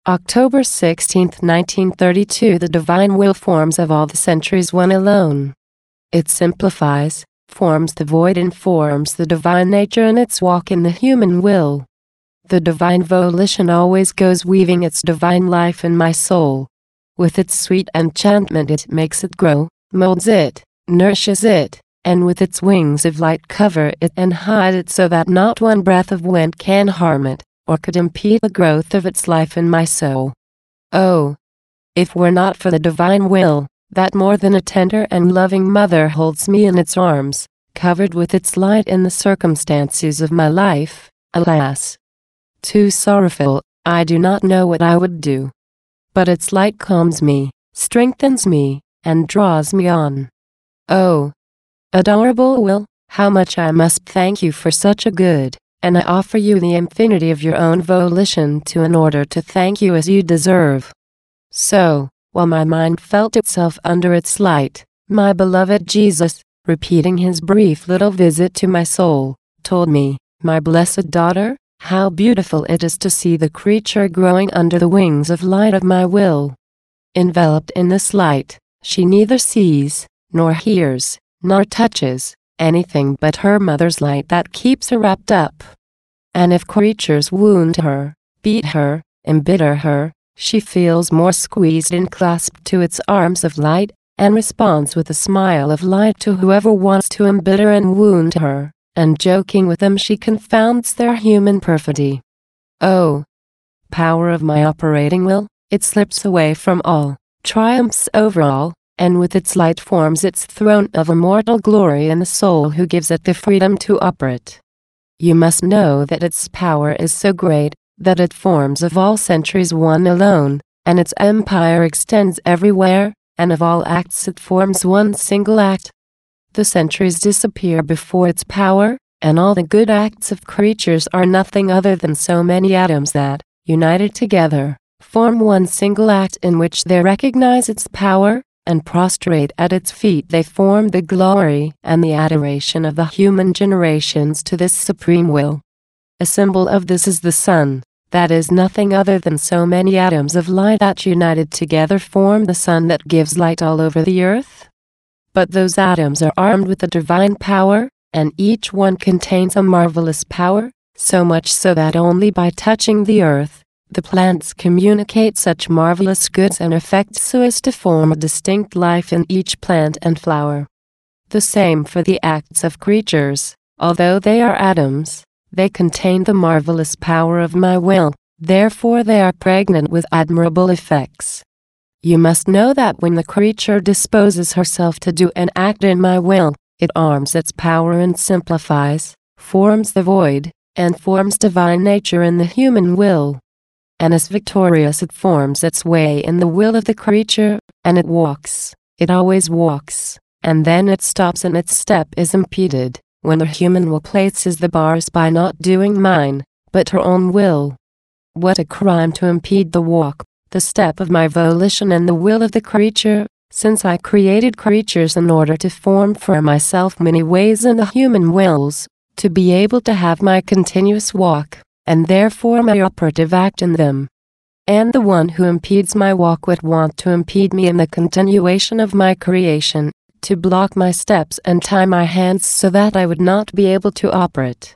October 16, 1932. The divine will forms of all the centuries one alone. It simplifies, forms the void, and forms the divine nature in its walk in the human will. The divine volition always goes weaving its divine life in my soul. With its sweet enchantment it makes it grow, molds it, nourishes it, and with its wings of light cover it and hide it so that not one breath of wind can harm it, or could impede the growth of its life in my soul. Oh, if were not for the divine will, that more than a tender and loving mother holds me in its arms, covered with its light in the circumstances of my life, alas! Too sorrowful, I do not know what I would do. But its light calms me, strengthens me, and draws me on. Oh, adorable will, how much I must thank you for such a good, and I offer you the infinity of your own volition in order to thank you as you deserve. So, while my mind felt itself under its light, my beloved Jesus, repeating his brief little visit to my soul, told me, my blessed daughter, how beautiful it is to see the creature growing under the wings of light of my will. Enveloped in this light, she neither sees, nor hears, nor touches, anything but her mother's light that keeps her wrapped up. And if creatures wound her, beat her, embitter her, she feels more squeezed and clasped to its arms of light, and responds with a smile of light to whoever wants to embitter and wound her, and joking with them she confounds their human perfidy. Oh, power of my operating will, it slips away from all, triumphs over all, and with its light forms its throne of immortal glory in the soul who gives it the freedom to operate. You must know that its power is so great, that it forms of all centuries one alone, and its empire extends everywhere, and of all acts it forms one single act. The centuries disappear before its power, and all the good acts of creatures are nothing other than so many atoms that, united together, form one single act in which they recognize its power, and prostrate at its feet they form the glory and the adoration of the human generations to this supreme will. A symbol of this is the sun, that is nothing other than so many atoms of light that united together form the sun that gives light all over the earth. But those atoms are armed with a divine power, and each one contains a marvelous power, so much so that only by touching the earth, the plants communicate such marvelous goods and effects so as to form a distinct life in each plant and flower. The same for the acts of creatures, although they are atoms, they contain the marvelous power of my will, therefore they are pregnant with admirable effects. You must know that when the creature disposes herself to do an act in my will, it arms its power and simplifies, forms the void, and forms divine nature in the human will. And as victorious it forms its way in the will of the creature, and it walks, it always walks, and then it stops and its step is impeded, when the human will places the bars by not doing mine, but her own will. What a crime to impede the walk, the step of my volition and the will of the creature, since I created creatures in order to form for myself many ways in the human wills, to be able to have my continuous walk, and therefore my operative act in them. And the one who impedes my walk would want to impede me in the continuation of my creation, to block my steps and tie my hands so that I would not be able to operate.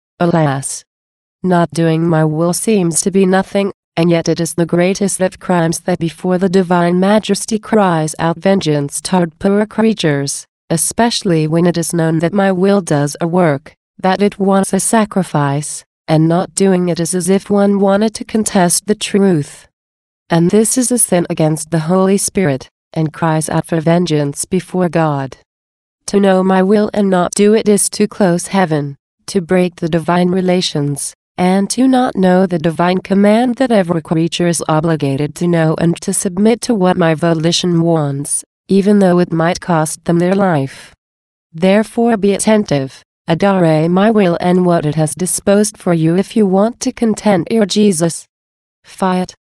Alas! Not doing my will seems to be nothing, and yet it is the greatest of crimes that before the divine majesty cries out vengeance toward poor creatures, especially when it is known that my will does a work, that it wants a sacrifice, and not doing it is as if one wanted to contest the truth. And this is a sin against the Holy Spirit, and cries out for vengeance before God. To know my will and not do it is to close heaven, to break the divine relations, and to not know the divine command that every creature is obligated to know and to submit to what my volition wants, even though it might cost them their life. Therefore be attentive, adore my will and what it has disposed for you if you want to content your Jesus. Fiat.